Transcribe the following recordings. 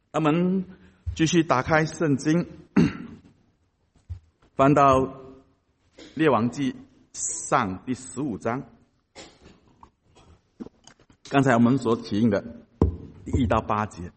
我们继续打开圣经，翻到列王记上第15章。刚才我们所起印的第1到8节。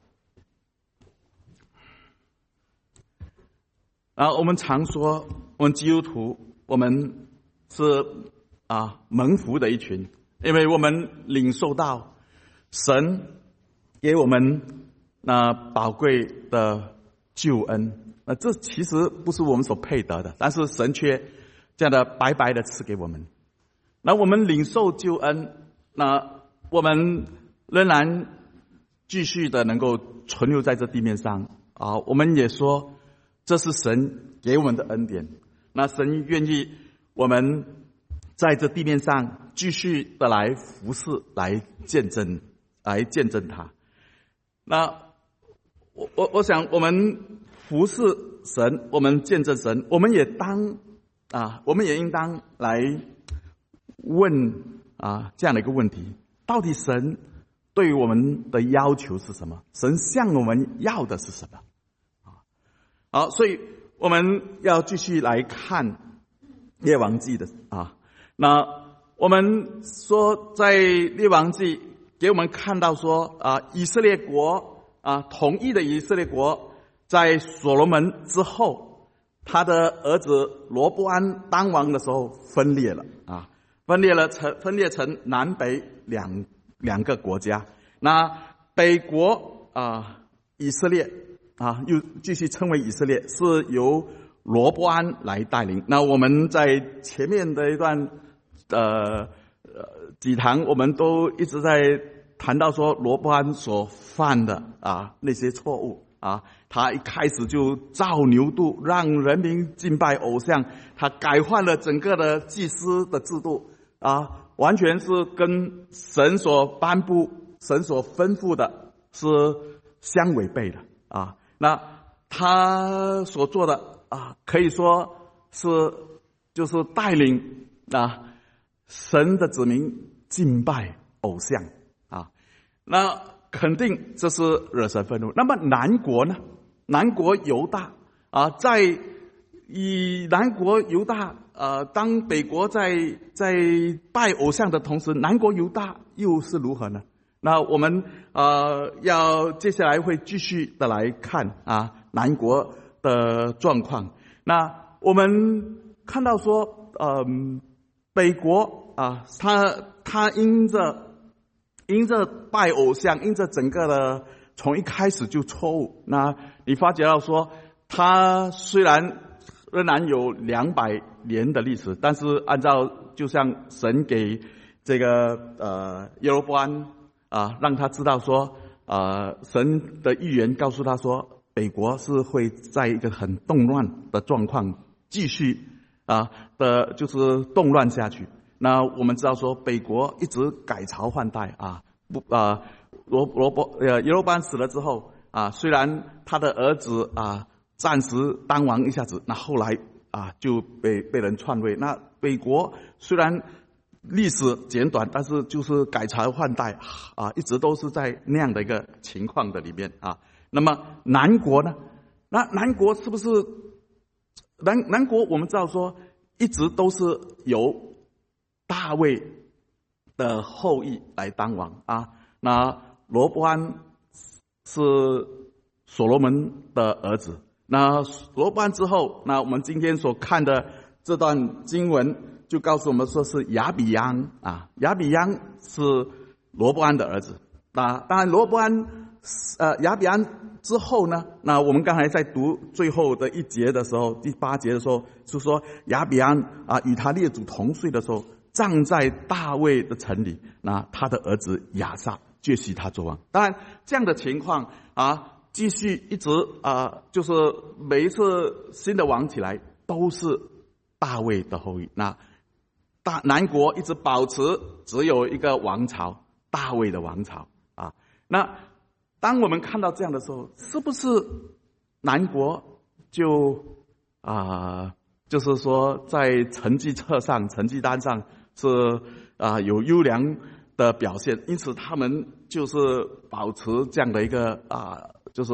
然后我们常说，我们基督徒，我们是蒙福的一群，因为我们领受到神给我们那宝贵的救恩。这其实不是我们所配得的，但是神却这样的白白的赐给我们。那我们领受救恩，那我们仍然继续的能够存留在这地面上我们也说这是神给我们的恩典。那神愿意我们在这地面上继续的来服侍，来见证他。那我想我们服侍神，我们见证神，我们也应当来问这样的一个问题：到底神对于我们的要求是什么？神向我们要的是什么？好，所以我们要继续来看列王记的那我们说在列王记给我们看到说以色列国统一的以色列国在所罗门之后，他的儿子罗波安当王的时候分裂成南北两个国家。那北国以色列又继续称为以色列，是由罗波安来带领。那我们在前面的一段几堂，我们都一直在谈到说罗波安所犯的那些错误他一开始就造牛犊，让人民敬拜偶像，他改换了整个的祭司的制度完全是跟神所颁布、神所吩咐的是相违背的那他所做的可以说就是带领神的子民敬拜偶像那肯定这是惹神愤怒。那么南国呢？南国犹大南国犹大当北国在拜偶像的同时，南国犹大又是如何呢？那我们要接下来会继续的来看南国的状况。那我们看到说北国他因着拜偶像，因着整个的从一开始就错误。那你发觉到说他虽然仍然有200年的历史，但是按照就像神给这个耶罗波安让他知道说神的预言告诉他说北国是会在一个很动乱的状况继续就是动乱下去。那我们知道说北国一直改朝换代耶罗波安死了之后虽然他的儿子暂时当王一下子，那后来就被人篡位。那北国虽然历史简短，但是就是改朝换代一直都是在那样的一个情况的里面那么南国呢？那南国是不是南国我们知道说一直都是由大卫的后裔来当王那罗波安是所罗门的儿子。那罗波安之后，那我们今天所看的这段经文就告诉我们说是亚比央亚比央是罗波安的儿子。当然罗波安亚比安之后呢，那我们刚才在读最后的一节的时候，第8节的时候是说亚比安与他列祖同岁的时候，葬在大卫的城里，那他的儿子亚撒接续他做王。当然这样的情况继续一直就是每一次新的王起来都是大卫的后裔。那南国一直保持只有一个王朝，大卫的王朝那当我们看到这样的时候，是不是南国就是说在成绩册上、成绩单上是有优良的表现，因此他们就是保持这样的一个就是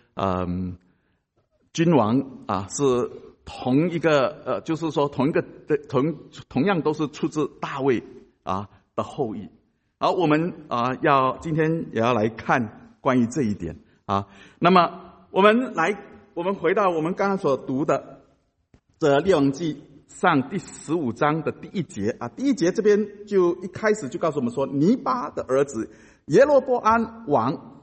君王啊是同一个就是说同样都是出自大卫啊的后裔。好，我们今天也要来看关于这一点啊。那么我们回到我们刚刚所读的这列王记上第15章的第1节啊，第1节这边就一开始就告诉我们说，尼巴的儿子耶罗波安王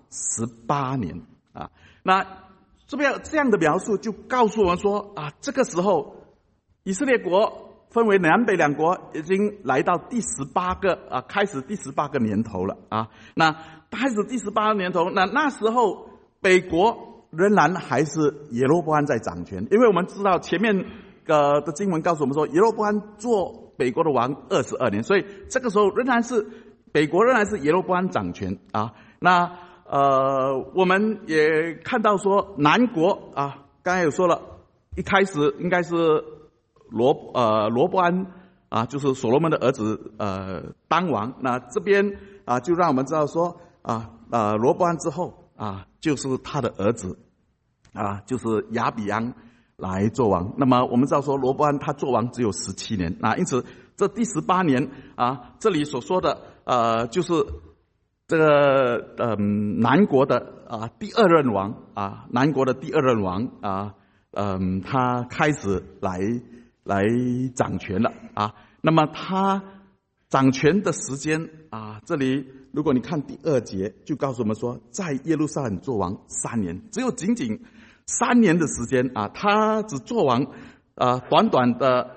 18年啊。那这边这样的描述就告诉我们说啊，这个时候以色列国分为南北两国，已经来到第18个开始第18个年头了啊。那开始第18个年头，那时候北国仍然还是耶罗波安在掌权，因为我们知道前面的经文告诉我们说，耶罗波安做北国的王22年，所以这个时候北国仍然是耶罗波安掌权啊。那我们也看到说南国啊，刚才有说了，一开始应该是罗波安啊，就是所罗门的儿子当王。那这边就让我们知道说罗波安之后就是他的儿子就是亚比央来做王。那么我们知道说罗波安他做王只有17年，那因此这第18年这里所说的就是这个南国的第2任王南国的第2任王他开始来掌权了那么他掌权的时间这里如果你看第2节就告诉我们说，在耶路撒冷做王3年，只有仅仅3年的时间他只做王短短的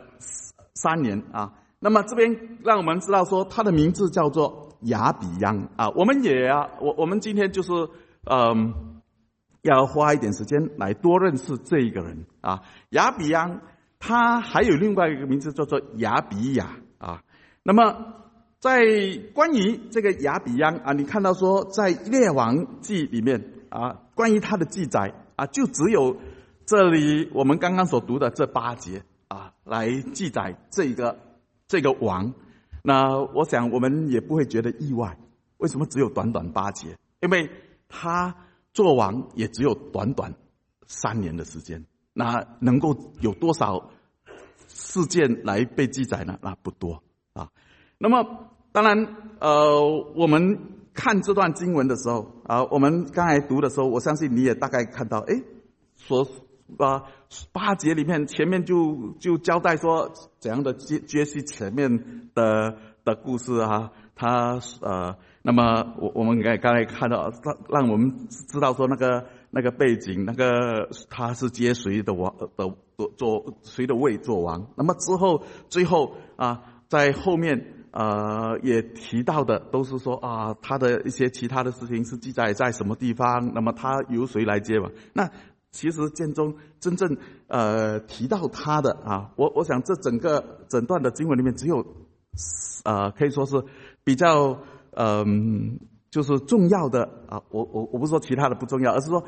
3年那么这边让我们知道说他的名字叫做亚比央我们今天就是要花一点时间来多认识这一个人亚比央他还有另外一个名字叫做亚比雅那么在关于这个亚比央你看到说在列王记里面关于他的记载就只有这里我们刚刚所读的这8节来记载这个王。那我想我们也不会觉得意外，为什么只有短短8节？因为他做王也只有短短3年的时间，那能够有多少事件来被记载呢？那不多那么当然我们看这段经文的时候我们刚才读的时候，我相信你也大概看到8节里面前面就交代说怎样的接续前面的故事他那么我们刚才看到让我们知道说那个背景，他是接谁的王做谁的位做王。那么最后在后面也提到的都是说他的一些其他的事情是记载在什么地方，那么他由谁来接王。那其实建中真正提到他的我想这整段的经文里面只有可以说是比较就是重要的我不是说其他的不重要，而是说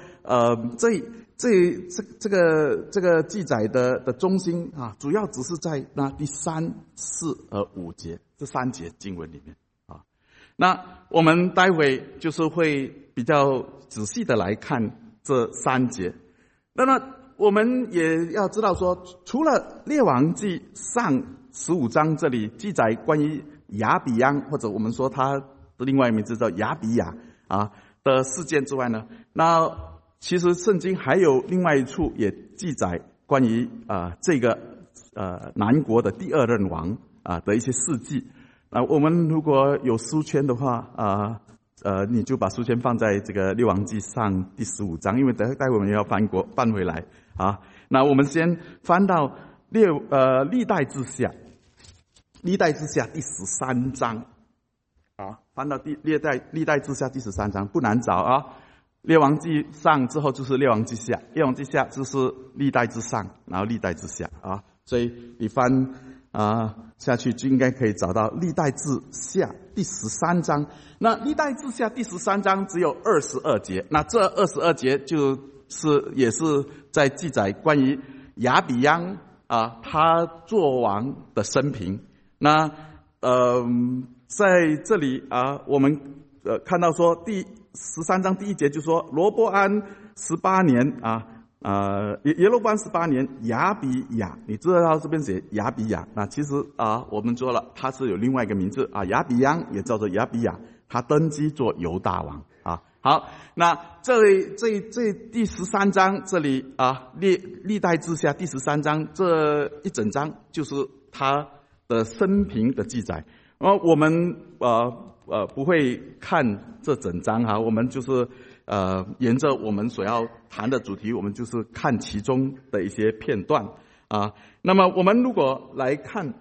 这个记载的中心主要只是在那第3、4和5节这3节经文里面那我们待会就是会比较仔细的来看这3节。那么我们也要知道说，除了列王记上15章这里记载关于亚比央，或者我们说他的另外一名字叫亚比雅的事件之外呢，那其实圣经还有另外一处也记载关于这个南国的第2任王的一些事迹我们如果有书签的话你就把书签放在这个列王记上第15章，因为待会我们要翻回来那我们先翻到历代志下第13章翻到历代志下第13章不难找列王记上之后就是列王记下，列王记下就是历代志上，然后历代志下所以你翻下去就应该可以找到历代志下第13章。那历代志下第13章只有22节，那这22节也是在记载关于亚比央他做王的生平。那在这里我们看到说第 13章第1节就说罗波安18年耶罗波安18年，亚比亚，你知道这边写亚比亚，那其实我们说了，他是有另外一个名字亚比央也叫做亚比亚，他登基做犹大王好，那这第13章这里历代志下第13章这一整章就是他的生平的记载。我们不会看这整章我们就是沿着我们所要谈的主题，我们就是看其中的一些片段那么我们如果来看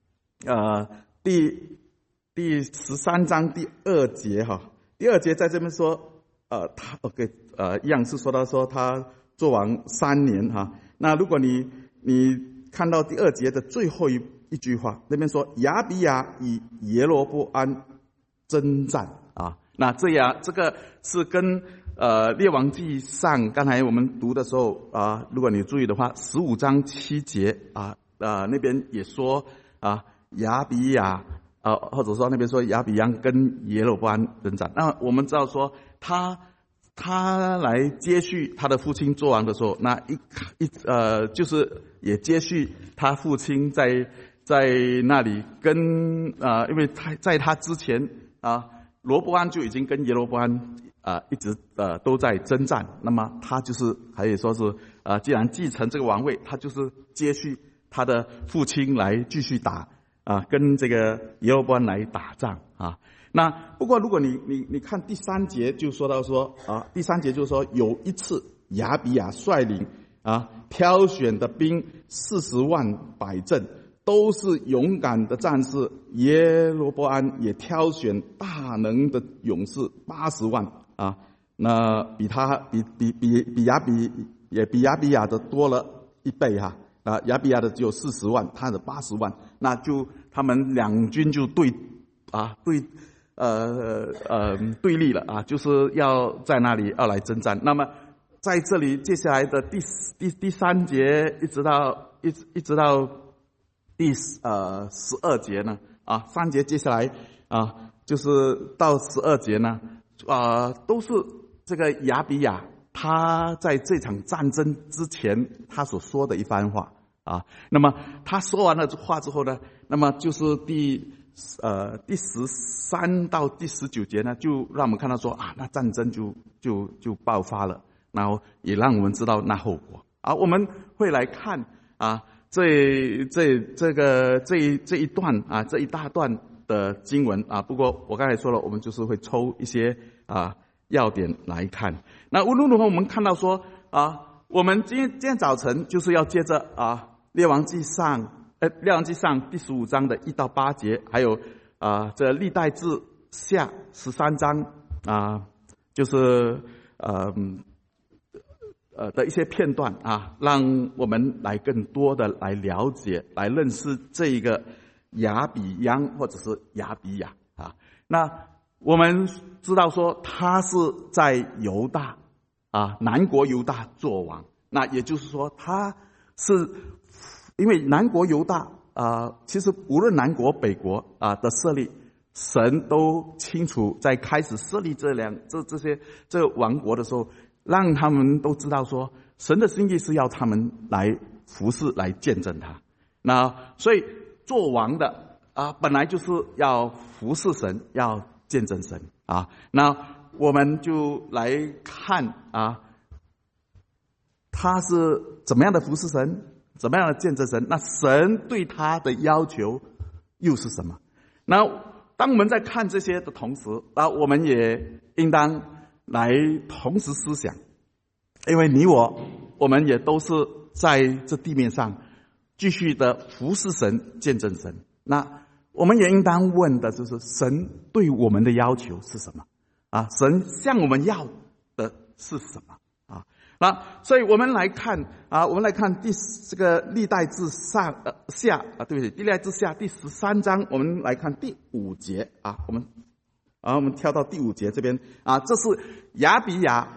第13章第2节第2节在这边说一样是说到说他做王3年那如果你看到第2节的最后一句话，那边说亚比亚与耶罗波安征战那这个是跟列王记上刚才我们读的时候如果你注意的话，15章7节那边也说亚比亚或者说那边说亚比央跟耶罗波安征战。那我们知道说他来接续他的父亲做王的时候，那就是也接续他父亲在那里跟因为在他之前罗波安就已经跟耶罗波安一直都在征战，那么他就是可以说是既然继承这个王位，他就是接续他的父亲来继续打跟这个耶罗波安来打仗那不过如果你看第3节就说到说第3节就是说有一次亚比亚率领挑选的兵40万摆阵，都是勇敢的战士。耶罗波安也挑选大能的勇士80万那比亚比亚的多了1倍亚比亚的只有40万，他的80万，那就他们两军就对立了就是要在那里要来征战。那么在这里接下来的第3节一直到第12节呢3节接下来就是到12节呢都是这个亚比亚他在这场战争之前他所说的一番话那么他说完了这话之后呢，那么就是第13到第19节呢，就让我们看到说那战争就爆发了，然后也让我们知道那后果我们会来看这一段这一大段的经文不过我刚才说了，我们就是会抽一些要点来看。那无论如何，我们看到说我们今天早晨就是要接着列王记上第15章的1到8节，还有这历代志下13章就是的一些片段让我们来更多的来了解、来认识这一个亚比央或者是亚比亚那我们知道说他是在犹大南国犹大做王，那也就是说他是因为南国犹大其实无论南国北国的设立，神都清楚在开始设立这个王国的时候，让他们都知道说神的心意是要他们来服侍来见证他。那所以做王的本来就是要服侍神，要见证神那我们就来看他是怎么样的服侍神，怎么样的见证神，那神对他的要求又是什么。那当我们在看这些的同时我们也应当来同时思想，因为你我们也都是在这地面上继续的服侍神见证神，那我们也应当问的就是神对我们的要求是什么神向我们要的是什么那所以我们来看这个历代志下历代志下第13章，我们来看第5节我们跳到第5节这边这是亚比亚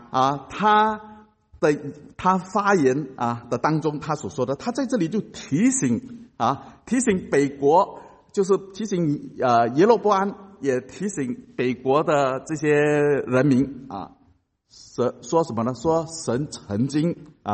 他发言的当中他所说的，他在这里就提醒北国，就是提醒耶罗波安也提醒北国的这些人民啊，说什么呢？说神曾经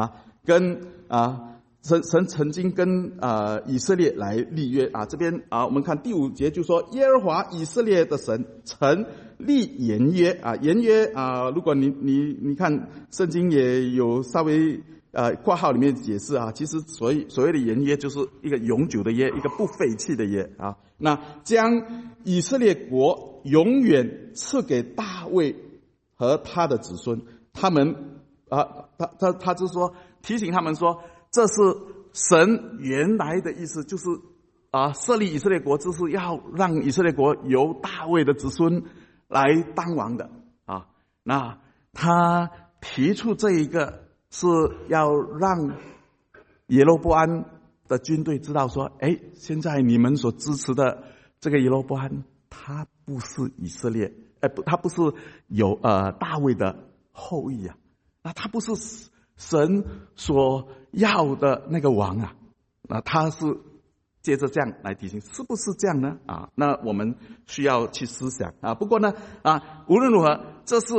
神曾经跟以色列来立约啊。这边我们看第5节就说，耶和华以色列的神曾立言约啊，言约啊，如果你看圣经也有稍微括号里面解释啊，其实所谓的言约就是一个永久的约，一个不废弃的约啊。那将以色列国永远赐给大卫和他的子孙，他们他就说提醒他们说，这是神原来的意思，就是设立以色列国，就是要让以色列国由大卫的子孙来当王的啊。那他提出这一个是要让耶罗波安的军队知道说，现在你们所支持的这个耶罗波安，他不是以色列，他不是有大卫的后裔啊，那他不是神所要的那个王啊，那他是接着这样来提醒，是不是这样呢？那我们需要去思想啊。不过呢无论如何，这是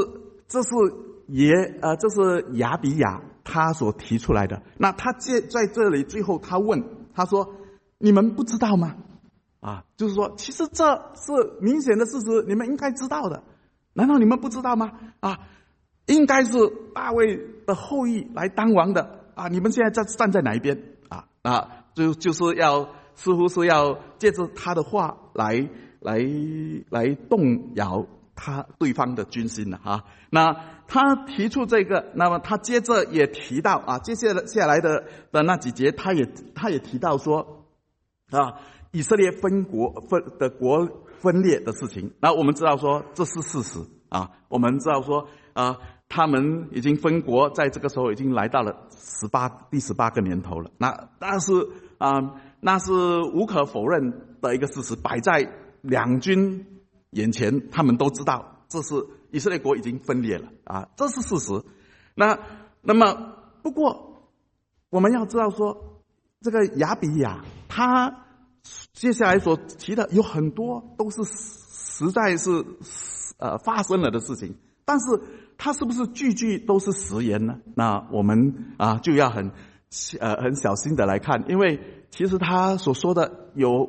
亚比亚他所提出来的。那他在这里最后他问他说，你们不知道吗？就是说其实这是明显的事实，你们应该知道的，难道你们不知道吗？应该是大卫的后裔来当王的你们现在站在哪一边就是要似乎是要借着他的话来动摇对方的军心那他提出这个，那么他接着也提到接下来的那几节，他也提到说以色列分裂的事情。那我们知道说这是事实我们知道说他们已经分国，在这个时候已经来到了第18个年头了。那是无可否认的一个事实，摆在两军眼前，他们都知道这是以色列国已经分裂了这是事实。那么不过我们要知道说，这个亚比亚他接下来所提的有很多都是实在是发生了的事情，但是他是不是句句都是实言呢？那我们就要很小心的来看，因为其实他所说的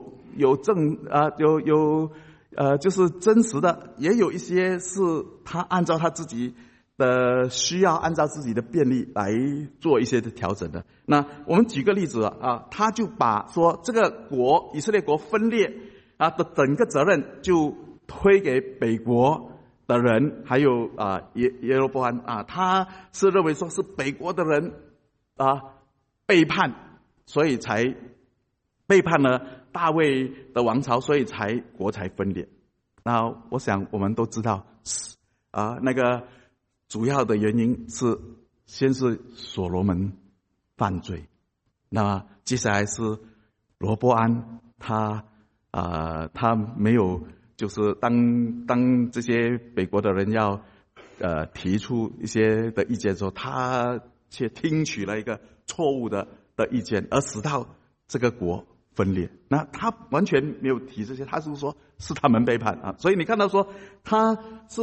就是真实的，也有一些是他按照他自己的需要，按照自己的便利来做一些的调整的。那我们举个例子他就把说这个以色列国分裂的整个责任就推给北国的人，还有耶罗波安他是认为说是北国的人背叛，所以才背叛了大卫的王朝，所以国才分裂。那我想我们都知道那个主要的原因是先是所罗门犯罪，那接下来是罗波安他没有，就是当这些北国的人要提出一些的意见的时候，他却听取了一个错误的意见，而使到这个国分裂。那他完全没有提这些，他是说是他们背叛所以你看到说他是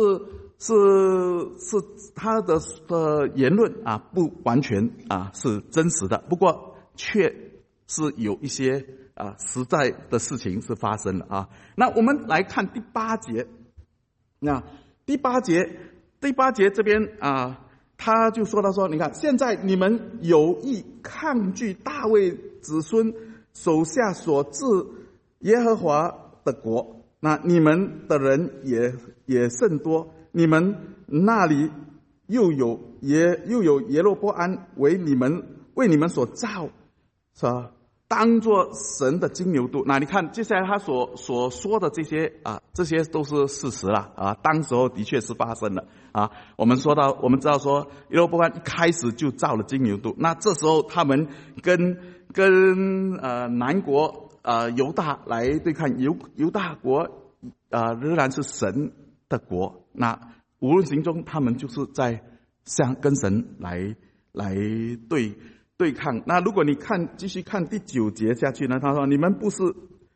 他的言论不完全是真实的，不过却是有一些实在的事情是发生了那我们来看第8节。那第八节这边他就说到说，你看现在你们有意抗拒大卫子孙手下所治耶和华的国，那你们的人也甚多，你们那里又有耶罗波安为你们所造，是吧？当作神的金牛犊。那你看接下来他所说的这些这些都是事实了当时候的确是发生了我们知道说耶罗波安一开始就造了金牛犊，那这时候他们跟南国犹大来对抗，犹大国仍然是神的国，那无论行中他们就是在跟神来对抗。那如果你继续看第9节下去呢，他说你们不是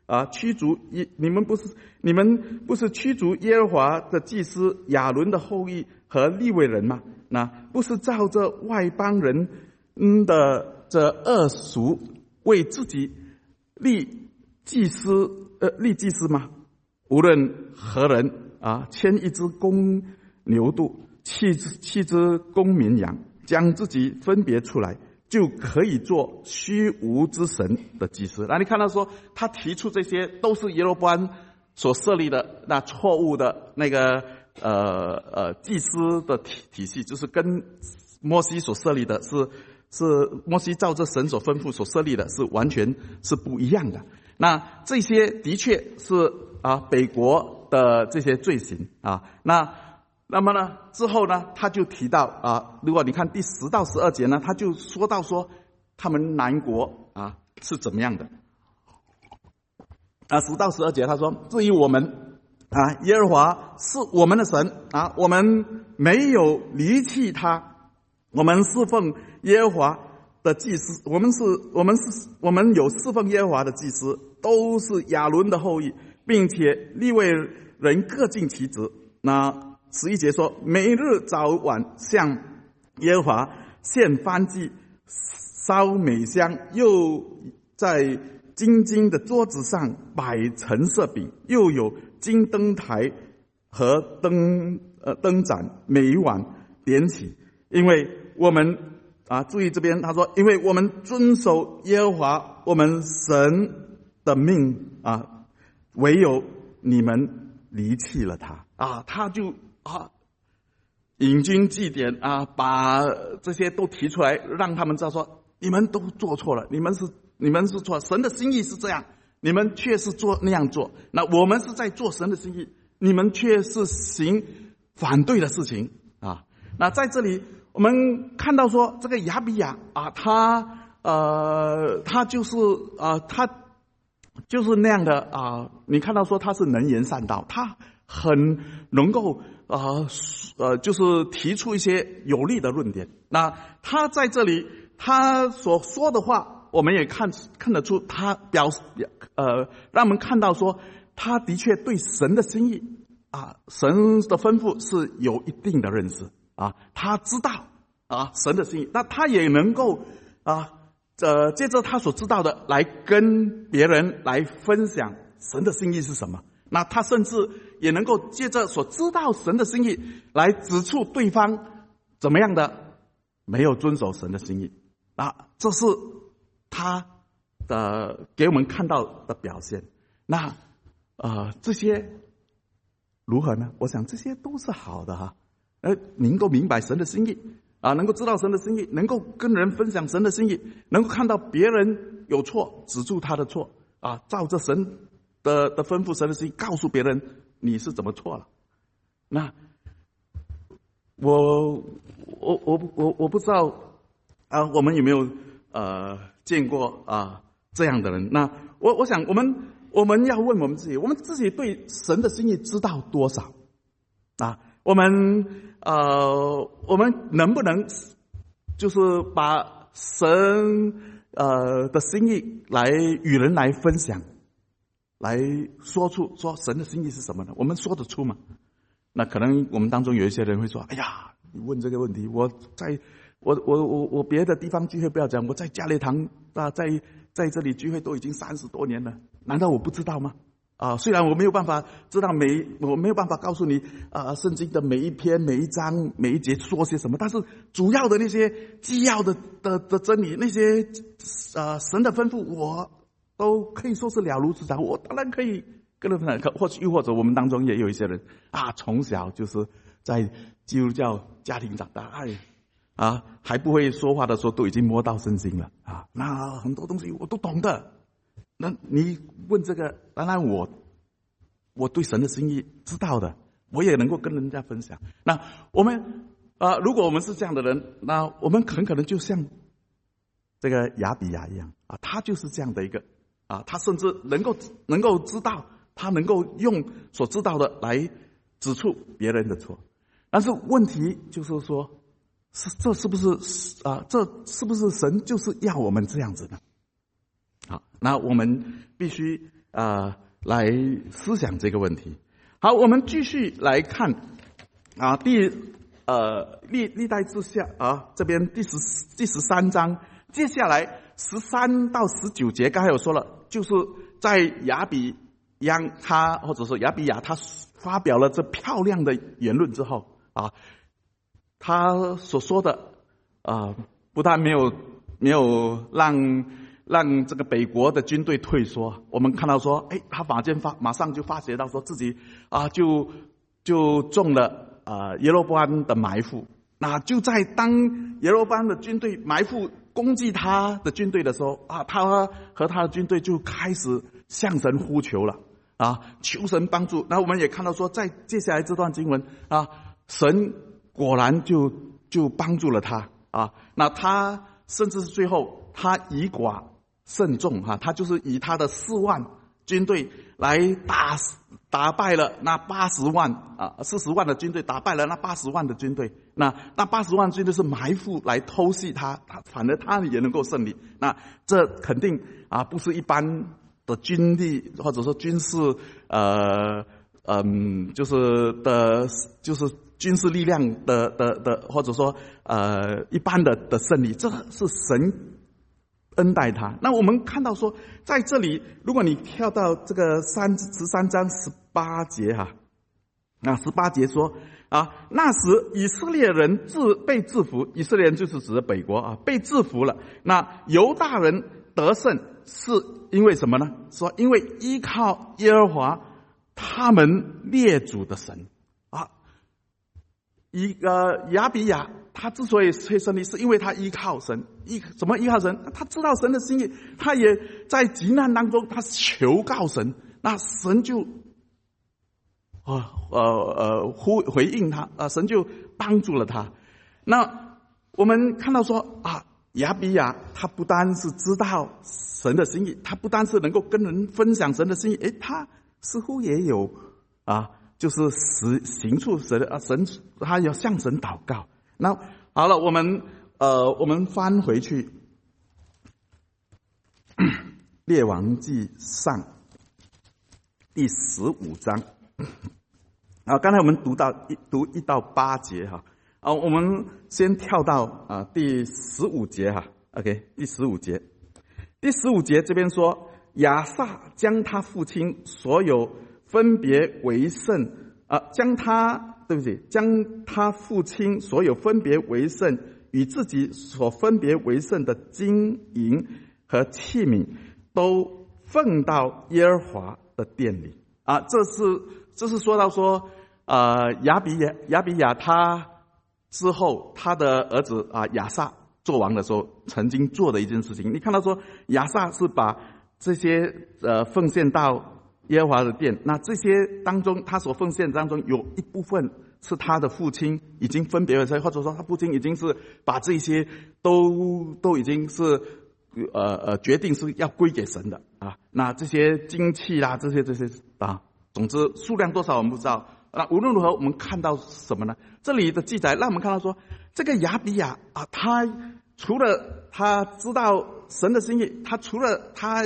你们不是驱逐耶和华的祭司亚伦的后裔和利未人吗？那不是照着外邦人的这恶俗为自己立祭司吗？无论何人牵一只公牛犊，弃只公绵羊，将自己分别出来，就可以做虚无之神的祭司。那你看到说，他提出这些都是耶罗波安所设立的那错误的那个祭司的体系，就是跟摩西所设立的是摩西照着神所吩咐所设立的是完全是不一样的。那这些的确是北国的这些罪行那么呢，之后呢，他就提到如果你看第10到12节呢，他就说到说他们南国是怎么样的。10到12节他说，至于我们耶和华是我们的神我们没有离弃他，我们侍奉耶和华的祭司，我们有侍奉耶和华的祭司，都是亚伦的后裔，并且利未人各尽其职。那11节说，每日早晚向耶和华献燔祭，烧美香，又在金的桌子上摆陈设饼，又有金灯台和灯盏，每晚点起。因为我们注意这边他说，因为我们遵守耶和华我们神的命唯有你们离弃了他他就引经据典把这些都提出来，让他们知道说，你们都做错了，你们是错，神的心意是这样，你们却是那样做。那我们是在做神的心意，你们却是行反对的事情那在这里我们看到说，这个亚比亚他就是那样的你看到说他是能言善道，他很能够就是提出一些有力的论点。那他在这里他所说的话，我们也看得出他让我们看到说，他的确对神的心意神的吩咐是有一定的认识他知道神的心意，那他也能够借着他所知道的来跟别人来分享神的心意是什么。那他甚至也能够借着所知道神的心意来指出对方怎么样的没有遵守神的心意这是他的给我们看到的表现。那这些如何呢？我想这些都是好的能够明白神的心意能够知道神的心意，能够跟人分享神的心意，能够看到别人有错指出他的错照着神的吩咐，神的心意告诉别人你是怎么错了。那我不知道我们有没有见过这样的人。那我想我们要问我们自己对神的心意知道多少我们能不能就是把神的心意来与人来分享，来说神的心意是什么呢？我们说得出吗？那可能我们当中有一些人会说，哎呀，你问这个问题，我别的地方聚会不要讲，我在家礼堂在这里聚会都已经30多年了，难道我不知道吗？虽然我没有办法知道我没有办法告诉你圣经的每一篇每一章每一节说些什么，但是主要的那些基要的真理，那些神的吩咐，我都可以说是了如指掌。我当然可以跟人分享，或者我们当中也有一些人从小就是在基督教家庭长大，还不会说话的时候都已经摸到圣经了那很多东西我都懂的。那你问这个，当然我对神的心意知道的，我也能够跟人家分享。那我们如果我们是这样的人，那我们很可能就像这个亚比亚一样他就是这样的一个他甚至能够知道，他能够用所知道的来指出别人的错。但是问题就是说，这是不是神就是要我们这样子呢？那我们必须来思想这个问题。好，我们继续来看历代志下这边第13章，接下来13到19节，刚才有说了，就是在亚比央或者说亚比亚他发表了这漂亮的言论之后他所说的不但没有让这个北国的军队退缩，我们看到说，他马上就发觉到说自己就中了耶罗波安的埋伏。那就在当耶罗波安的军队埋伏攻击他的军队的时候他和他的军队就开始向神呼求了求神帮助。那我们也看到说，在接下来这段经文神果然就帮助了他那他甚至是最后他以寡胜众他就是以他的4万军队来打败了那80万40万的军队，打败了那80万的军队。那80万军队是埋伏来偷袭他反而他也能够胜利。那这肯定不是一般的军力或者说军事就是军事力量的或者说一般的胜利，这是神恩待他。那我们看到说，在这里，如果你跳到这个13章18节18节说那时以色列人被制服，以色列人就是指的北国被制服了。那犹大人得胜是因为什么呢？说因为依靠耶和华他们列祖的神亚比亚他之所以会胜利，是因为他依靠神。怎么依靠神？他知道神的心意，他也在急难当中他求告神，那神就回应他神就帮助了他。那我们看到说亚比亚他不单是知道神的心意，他不单是能够跟人分享神的心意，他似乎也有就是行出神他要向神祷告。那好了，我们翻回去列王纪上第15章刚才我们读1到8节我们先跳到第15节OK， 第15节这边说，亚萨将他父亲所有分别为圣将他父亲所有分别为圣与自己所分别为圣的金银和器皿都奉到耶和华的殿里这是说到说亚比亚他之后他的儿子亚萨做王的时候曾经做的一件事情。你看到说亚萨是把这些奉献到耶和华的殿，那这些当中他所奉献当中有一部分是他的父亲已经分别为圣，或者说他父亲已经是把这些都已经是决定是要归给神的那这些金器啦这些总之数量多少我们不知道。那无论如何我们看到什么呢？这里的记载让我们看到说，这个亚比亚他除了他知道神的心意，他除了他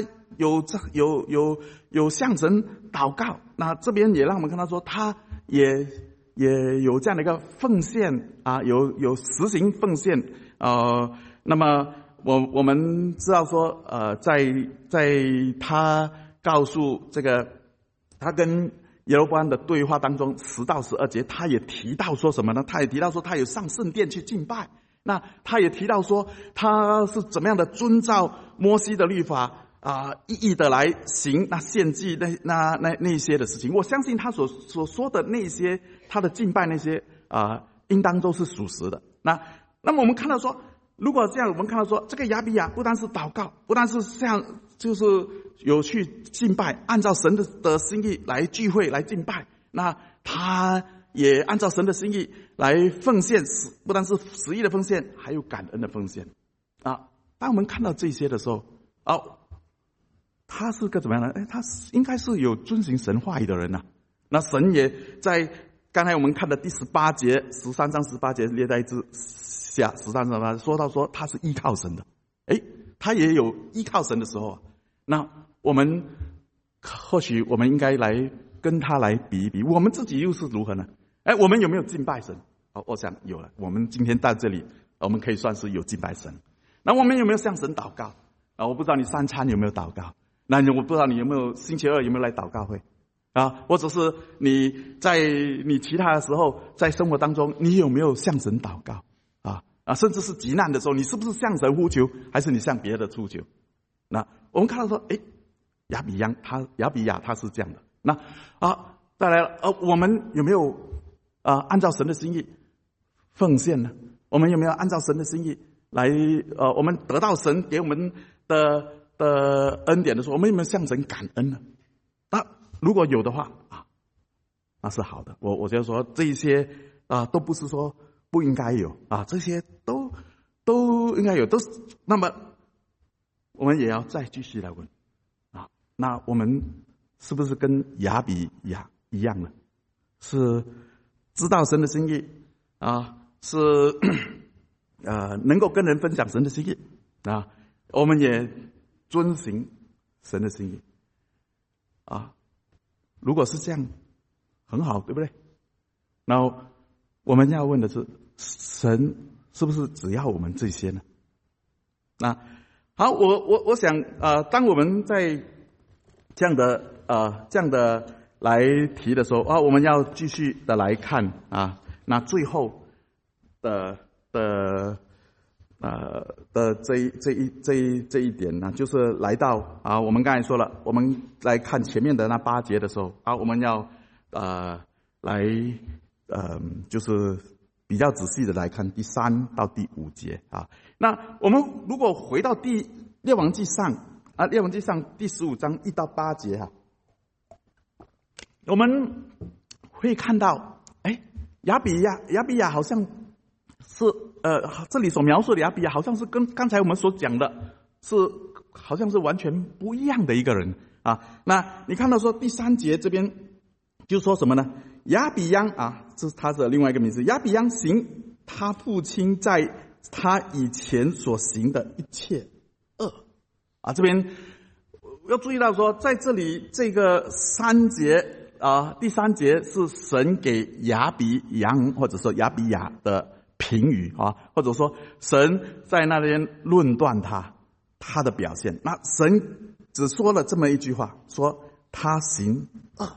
有向神祷告，那这边也让我们看到说他也有这样的一个奉献有实行奉献那么我们知道说在他告诉这个他跟耶罗波安的对话当中10到12节，他也提到说什么呢？他也提到说他有上圣殿去敬拜，那他也提到说他是怎么样的遵照摩西的律法一一的来行那献祭那些的事情。我相信他所说的那些他的敬拜那些应当都是属实的。那么我们看到说，如果这样，我们看到说这个亚比亚不单是祷告，不单是就是有去敬拜，按照神的心意来聚会来敬拜，那他也按照神的心意来奉献，不单是实意的奉献，还有感恩的奉献当我们看到这些的时候他是个怎么样呢？他应该是有遵行神话语的人那神也在刚才我们看的第18节13章18节列在之下13章18说到说他是依靠神的他也有依靠神的时候那我们或许我们应该来跟他来比一比，我们自己又是如何呢？我们有没有敬拜神？我想有了。我们今天到这里，我们可以算是有敬拜神。那我们有没有向神祷告？我不知道你3餐有没有祷告。那我不知道你有没有星期二有没有来祷告会或者是你在你其他的时候，在生活当中，你有没有向神祷告甚至是急难的时候，你是不是向神呼求，还是你向别的呼求？那我们看到说，亚比亚他是这样的。那再来了，我们有没有按照神的心意奉献呢？我们有没有按照神的心意来我们得到神给我们的恩典的时候，我们有没有向神感恩呢？那如果有的话那是好的。我就说这一些都不是说不应该有这些都应该有，都是。那么我们也要再继续来问那我们是不是跟亚比亚一样呢？是知道神的心意是能够跟人分享神的心意我们也遵行神的心意如果是这样很好，对不对？然后我们要问的是，神是不是只要我们这些呢？好，我想当我们在这样的来提的时候我们要继续的来看那最后的这一点呢，就是来到我们刚才说了，我们来看前面的那8节的时候我们要来就是比较仔细的来看第3到第5节那我们如果回到列王纪上列王纪上第15章1到8节我们会看到亚比亚好像是这里所描述的亚比亚好像是跟刚才我们所讲的是好像是完全不一样的一个人那你看到说第3节这边就说什么呢？亚比央这是他的另外一个名字。亚比央行他父亲在他以前所行的一切恶这边要注意到说，在这里这个3节第3节是神给亚比央或者说亚比亚的评语或者说神在那边论断他的表现。那神只说了这么一句话，说他行恶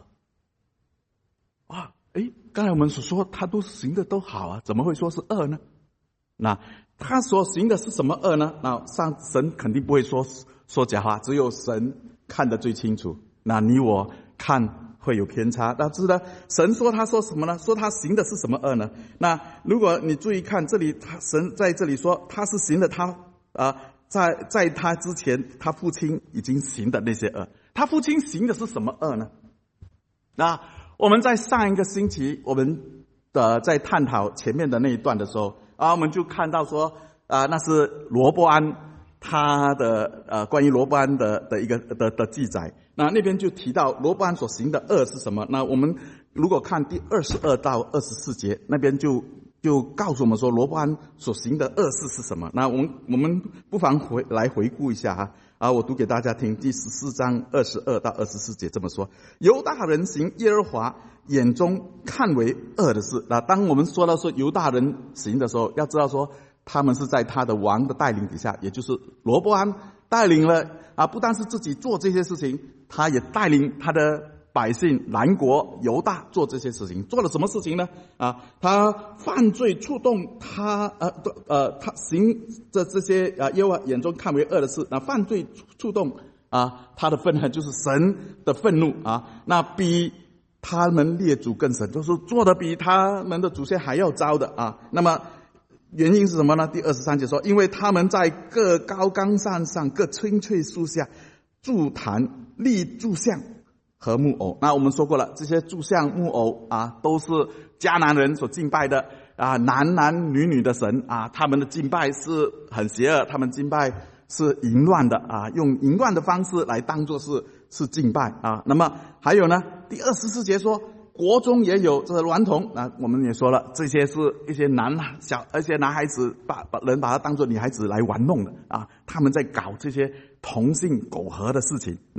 刚才我们所说他都行的都好怎么会说是恶呢？那他所行的是什么恶呢？那神肯定不会说假话，只有神看得最清楚。那你我看会有偏差。那是的，神说他说什么呢？说他行的是什么恶呢？那如果你注意看这里，神在这里说他是行的在他之前他父亲已经行的那些恶。他父亲行的是什么恶呢？那我们在上一个星期我们在探讨前面的那一段的时候我们就看到说那是罗波安他的关于罗波安的一个的记载。那边就提到罗波安所行的恶是什么。那我们如果看第22到24节，那边就告诉我们说罗波安所行的恶事是什么。那我们不妨回顾一下我读给大家听。第14章22到24节这么说：犹大人行耶和华眼中看为恶的事。那当我们说到说犹大人行的时候，要知道说他们是在他的王的带领底下，也就是罗波安带领了不但是自己做这些事情，他也带领他的百姓南国犹大做这些事情。做了什么事情呢？他犯罪触动他行这些耶和华眼中看为恶的事。那犯罪触动他的愤恨，就是神的愤怒那比他们列祖更深，就是做的比他们的祖先还要糟的那么原因是什么呢？第23节说，因为他们在各高冈山上、各青翠树下筑坛立柱像和木偶。那我们说过了，这些柱像木偶都是迦南人所敬拜的男女的神他们的敬拜是很邪恶，他们敬拜是淫乱的用淫乱的方式来当作是敬拜那么还有呢，第24节说国中也有这娈童。我们也说了，这些是一些男孩子把他当作女孩子来玩弄的他们在搞这些同性苟合的事情。那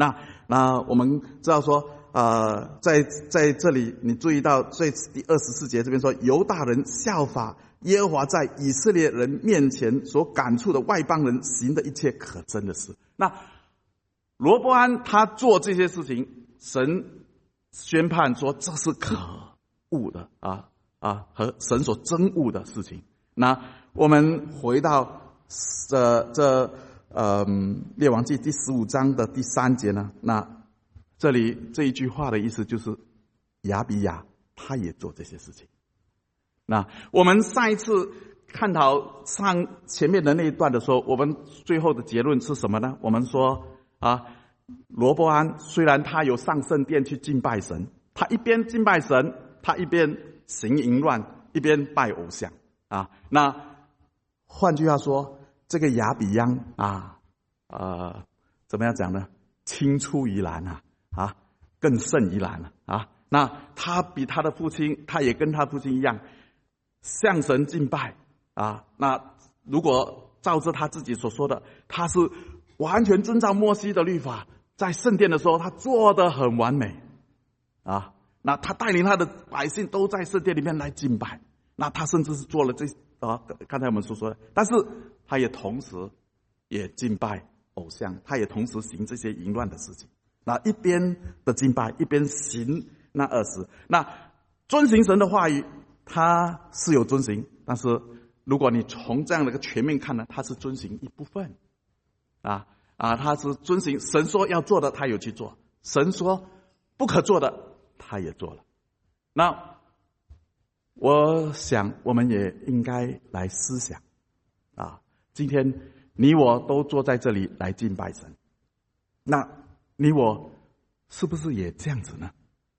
那我们知道说，在这里你注意到第24节这边说，犹大人效法耶和华在以色列人面前所赶出的外邦人行的一切可憎的事。那罗波安他做这些事情，神宣判说这是可恶的和神所憎恶的事情。那我们回到列王记第15章的第3节呢，那这里这一句话的意思就是亚比亚他也做这些事情。那我们上一次探讨前面的那一段的时候，我们最后的结论是什么呢？我们说罗波安虽然他有上圣殿去敬拜神，他一边敬拜神，他一边行淫乱，一边拜偶像那换句话说，这个亚比央怎么样讲呢？青出于蓝更胜于蓝那他比他的父亲，他也跟他父亲一样向神敬拜那如果照着他自己所说的，他是完全遵照摩西的律法，在圣殿的时候他做得很完美那他带领他的百姓都在圣殿里面来敬拜，那他甚至是做了刚才我们所说的，但是他也同时也敬拜偶像，他也同时行这些淫乱的事情。那一边的敬拜，一边行那恶事。那遵行神的话语，他是有遵行，但是如果你从这样的一个全面看呢，他是遵行一部分他是遵行神说要做的，他有去做；神说不可做的，他也做了。那我想我们也应该来思想今天你我都坐在这里来敬拜神，那你我是不是也这样子呢？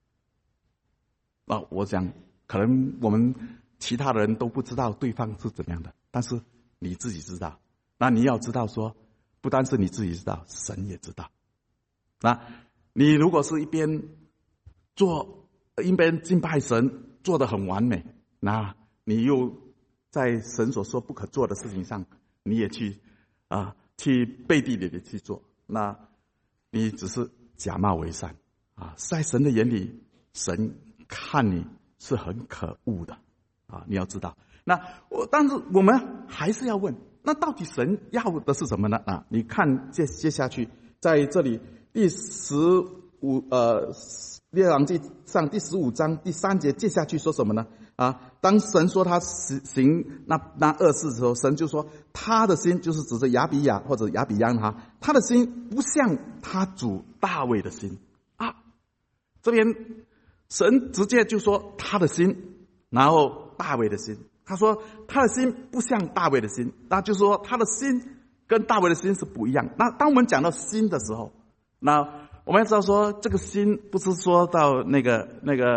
我想可能我们其他的人都不知道对方是怎么样的，但是你自己知道。那你要知道说，不单是你自己知道，神也知道。那你如果是一边敬拜神，做得很完美，那你又在神所说不可做的事情上，你也去背地里的去做，那你只是假冒为善在神的眼里，神看你是很可恶的你要知道。但是我们还是要问，那到底神要的是什么呢？你看接下去在这里列王记上第15章第3节接下去说什么呢？当神说他行那恶事的时候，神就说他的心，就是指着亚比亚或者亚比央他的心不像他主大卫的心这边神直接就说他的心，然后大卫的心。他说他的心不像大卫的心，那就是说他的心跟大卫的心是不一样。那当我们讲到心的时候，那我们要知道说，这个心不是说到那个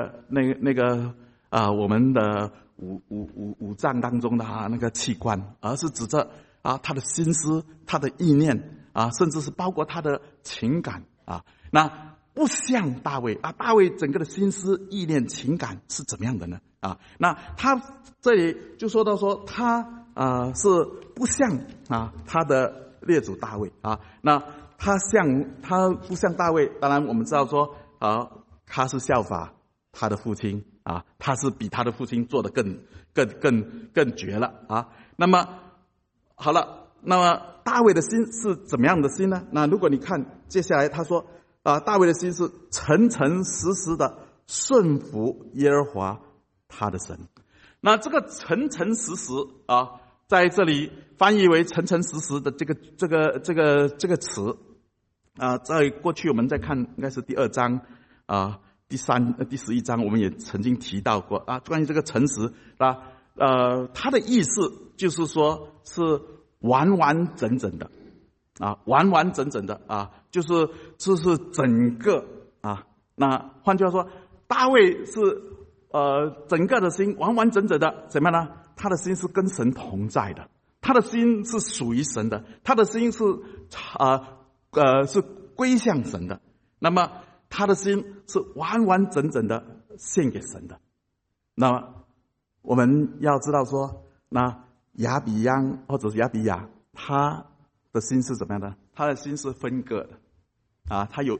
我们的五脏当中的那个器官，而是指着他的心思、他的意念甚至是包括他的情感那不像大卫大卫整个的心思、意念、情感是怎么样的呢？那他这里就说到说他是不像他的列祖大卫那他不像大卫，当然我们知道说他是效法他的父亲他是比他的父亲做得更绝了那么好了，那么大卫的心是怎么样的心呢？那如果你看接下来他说大卫的心是诚诚实实的顺服耶和华他的神。那这个诚诚实实在这里翻译为诚诚实实的这个词在过去我们在看应该是第2章第11章我们也曾经提到过关于这个诚实它的意思就是说是完完整整的完完整整的就是整个那换句话说，大卫是整个的心完完整整的怎么样呢？他的心是跟神同在的，他的心是属于神的，他的心是是归向神的，那么他的心是完完整整的献给神的。那么我们要知道说，那亚比央或者是亚比亚，他的心是怎么样的？他的心是分割的他有一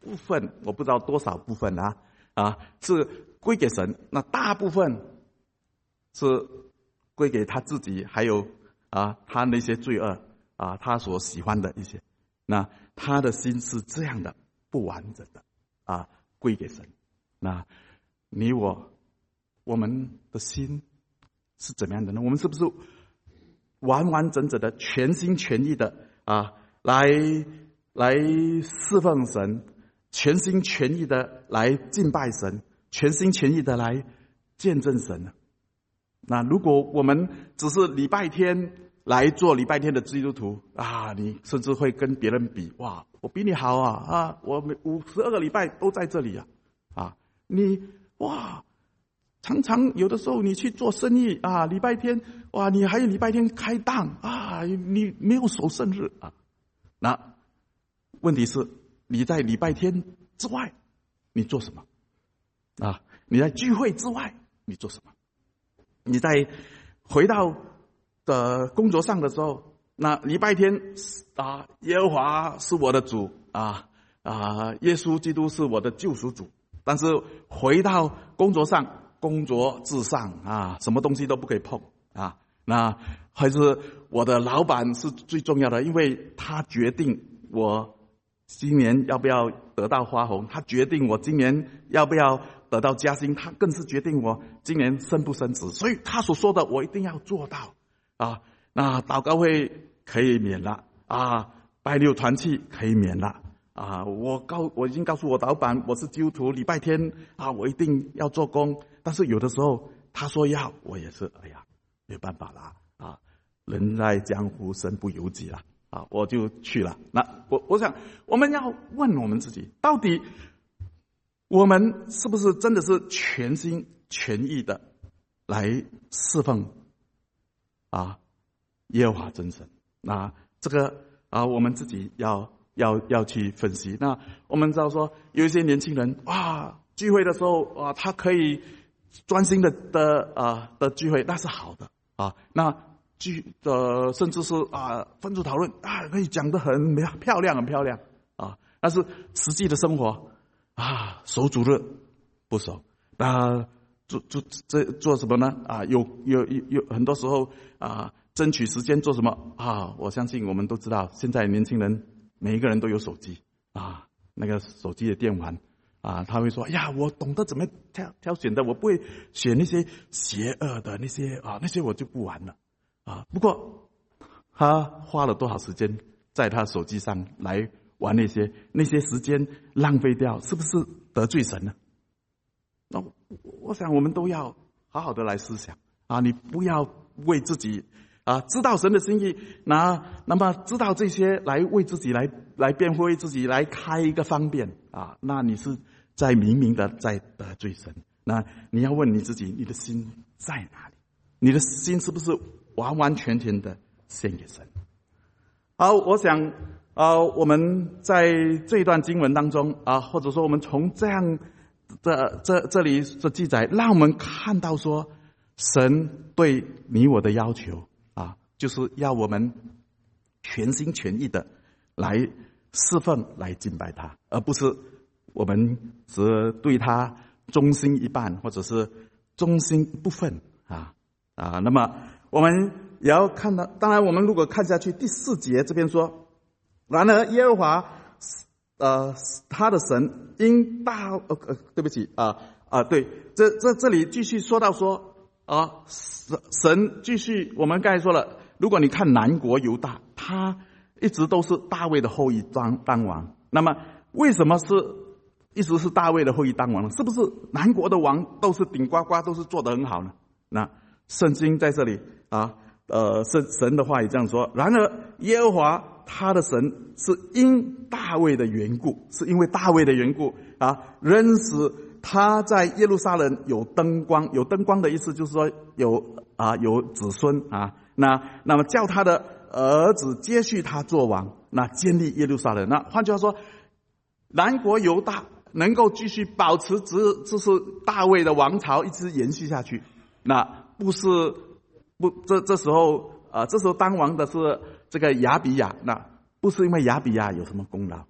部分，我不知道多少部分是归给神，那大部分是归给他自己，还有他那些罪恶他所喜欢的一些，那他的心是这样的不完整的归给神。那你我们的心是怎么样的呢？我们是不是完完整整的、全心全意的来侍奉神，全心全意的来敬拜神，全心全意的来见证神呢？那如果我们只是礼拜天来做礼拜天的基督徒你甚至会跟别人比，哇，我比你好我52个礼拜都在这里你哇，常常有的时候你去做生意礼拜天哇，你还有礼拜天开档你没有守圣日那问题是你在礼拜天之外你做什么你在聚会之外你做什么？你在回到的工作上的时候，那礼拜天耶和华是我的主耶稣基督是我的救赎主，但是回到工作上，工作至上什么东西都不可以碰那还是我的老板是最重要的，因为他决定我今年要不要得到花红，他决定我今年要不要得到加薪，他更是决定我今年升不升职，所以他所说的我一定要做到那祷告会可以免了拜六团契可以免了我已经告诉我老板我是基督徒，礼拜天我一定要做工，但是有的时候他说要，我也是没办法啦人在江湖身不由己啦我就去了。那我想我们要问我们自己，到底我们是不是真的是全心全意的来侍奉耶和华真神？那这个我们自己要去分析。那我们知道说有一些年轻人聚会的时候他可以专心的聚会，那是好的那甚至是分组讨论可以讲得很漂亮很漂亮但是实际的生活守主日不守，那做什么呢有很多时候争取时间做什么我相信我们都知道，现在年轻人每一个人都有手机那个手机的电玩他会说我懂得怎么挑选的，我不会选那些邪恶的那些我就不玩了不过他花了多少时间在他手机上来玩那些时间浪费掉，是不是得罪神呢？那我想我们都要好好的来思想你不要为自己知道神的心意，那么知道这些来为自己来辩护，为自己来开一个方便那你是在明明的在得罪神。那你要问你自己，你的心在哪里？你的心是不是完完全全的献给神？好，我想我们在这一段经文当中或者说我们从这样的这里的记载，让我们看到说神对你我的要求就是要我们全心全意的来侍奉来敬拜他，而不是我们只对他忠心一半或者是忠心一部分那么我们也要看到，当然我们如果看下去第4节这边说，然而耶和华他的神因对不起对，这里继续说到说神继续，我们刚才说了，如果你看南国犹大，他一直都是大卫的后裔当王，那么为什么一直是大卫的后裔当王呢？是不是南国的王都是顶呱呱，都是做得很好呢？那圣经在这里神的话也这样说，然而耶和华他的神是因大卫的缘故，是因为大卫的缘故仍使他在耶路撒冷有灯光，有灯光的意思就是说有子孙那么叫他的儿子接续他做王，那建立耶路撒冷。那换句话说，南国犹大能够继续保持就是大卫的王朝一直延续下去，那这时候当王的是这个亚比亚，那不是因为亚比亚有什么功劳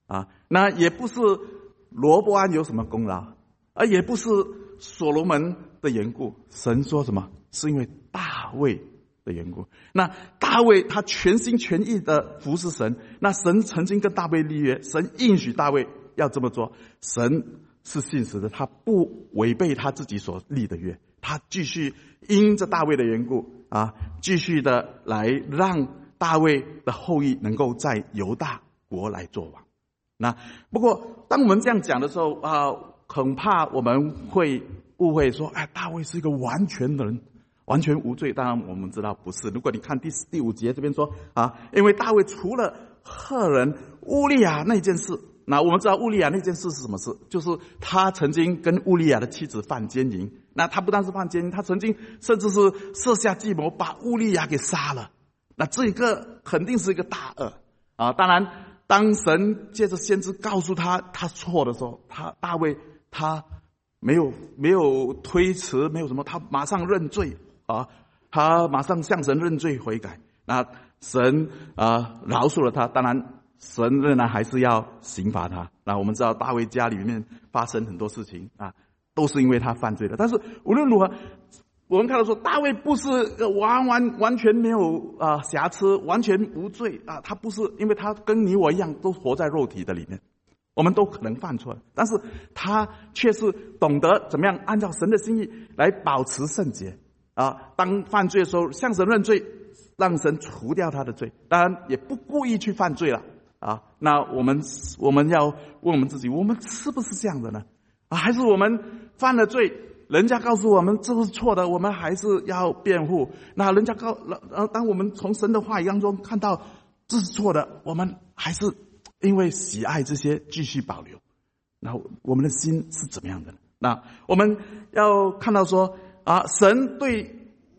那也不是罗波安有什么功劳，也不是所罗门的缘故。神说什么？是因为大卫的缘故。那大卫他全心全意的服侍神，那神曾经跟大卫立约，神应许大卫要这么做。神是信实的，他不违背他自己所立的约，他继续因着大卫的缘故继续的来让大卫的后裔能够在犹大国来做王。那不过当我们这样讲的时候恐怕我们会误会说，大卫是一个完全的人，完全无罪。当然我们知道不是。如果你看第5节这边说因为大卫除了赫人乌利亚那件事，那我们知道乌利亚那件事是什么事？就是他曾经跟乌利亚的妻子犯奸淫。那他不但是犯奸淫，他曾经甚至是设下计谋把乌利亚给杀了。那这个肯定是一个大恶当然当神借着先知告诉他错的时候，大卫他没有推辞，没有什么，他马上认罪他马上向神认罪悔改。那神饶恕了他，当然神仍然还是要刑罚他。那我们知道大卫家里面发生很多事情都是因为他犯罪的。但是无论如何，我们看到说大卫不是完全没有瑕疵，完全无罪他不是，因为他跟你我一样都活在肉体的里面，我们都可能犯错，但是他却是懂得怎么样按照神的心意来保持圣洁当犯罪的时候向神认罪，让神除掉他的罪，当然也不故意去犯罪了那我们要问我们自己，我们是不是这样的呢还是我们犯了罪，人家告诉我们这是错的，我们还是要辩护。那人家当我们从神的话语当中看到这是错的，我们还是因为喜爱这些继续保留。那我们的心是怎么样的呢？那我们要看到说神对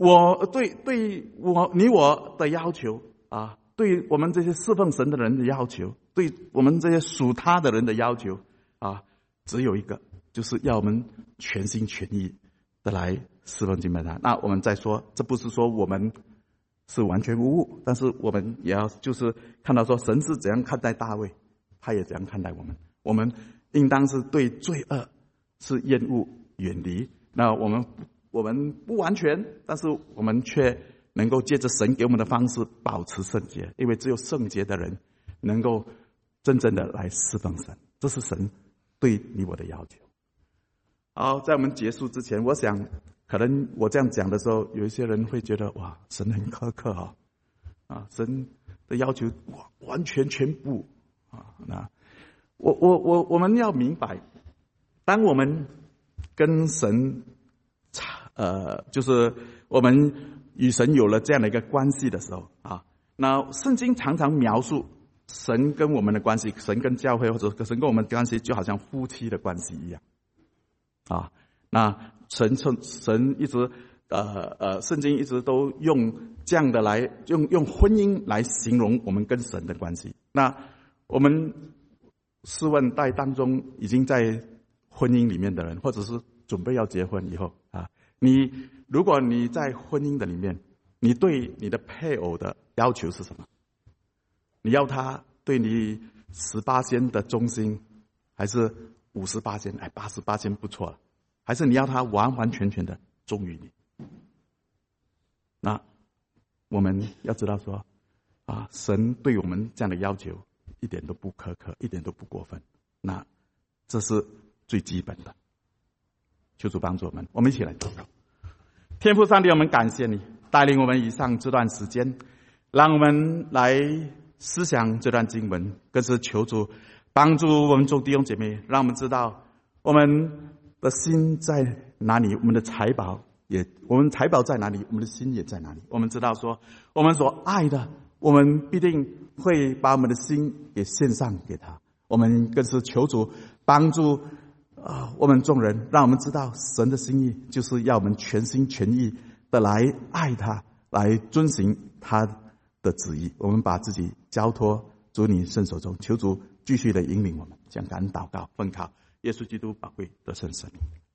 你我的要求对我们这些侍奉神的人的要求，对我们这些属他的人的要求只有一个，就是要我们全心全意的来侍奉敬拜他。那我们再说，这不是说我们是完全无误，但是我们也要就是看到说神是怎样看待大卫，他也怎样看待我们。我们应当是对罪恶是厌恶远离。那我们不完全，但是我们却能够借着神给我们的方式保持圣洁，因为只有圣洁的人能够真正的来侍奉神，这是神对你我的要求。好，在我们结束之前，我想可能我这样讲的时候，有一些人会觉得哇，神很苛刻神的要求完全不那我们要明白，当我们跟神就是我们与神有了这样的一个关系的时候那圣经常常描述神跟我们的关系，神跟教会或者神跟我们的关系就好像夫妻的关系一样那神一直圣经一直都用这样的来用婚姻来形容我们跟神的关系。那我们试问在当中已经在婚姻里面的人，或者是准备要结婚以后如果你在婚姻的里面，你对你的配偶的要求是什么？你要他对你18%的忠心，还是58%、88%不错了？还是你要他完完全全的忠于你？那我们要知道说神对我们这样的要求一点都不苛刻，一点都不过分。那这是最基本的。求主帮助我们，我们一起来祷告。天父上帝，我们感谢你带领我们以上这段时间，让我们来思想这段经文，更是求主帮助我们众弟兄姐妹，让我们知道我们的心在哪里，我们的财宝在哪里，我们的心也在哪里。我们知道说我们所爱的，我们必定会把我们的心也献上给他。我们更是求主帮助我们众人，让我们知道神的心意就是要我们全心全意的来爱他，来遵行他的旨意。我们把自己交托主你圣手中，求主继续的引领我们，将感恩祷告，奉靠耶稣基督宝贵的圣神。